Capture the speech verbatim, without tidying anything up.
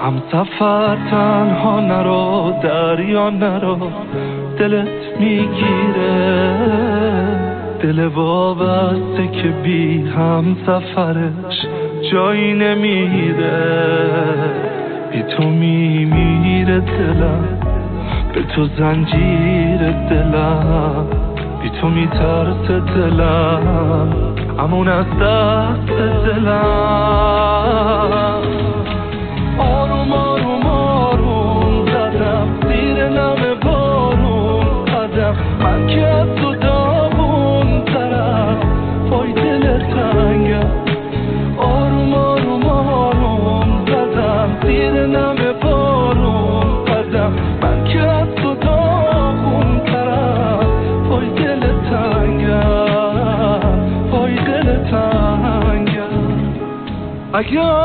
هم سفر تنها نرو، دریا نرو، دلت میگیره. دل وابسته که بی هم سفرش جایی نمیره. بی تو میمیره دلم، به تو زنجیر دلم، بی تو میترسه دلم، امون از دست دلم. آروم آروم آروم زدم زیر نم بارون قدم، من که از تو داغون ترم، پای دل تنگم. آروم آروم آروم زدم زیر نم بارون قدم، من که از تو داغون ترم، پای دل تنگم، پای دل تنگم. اگه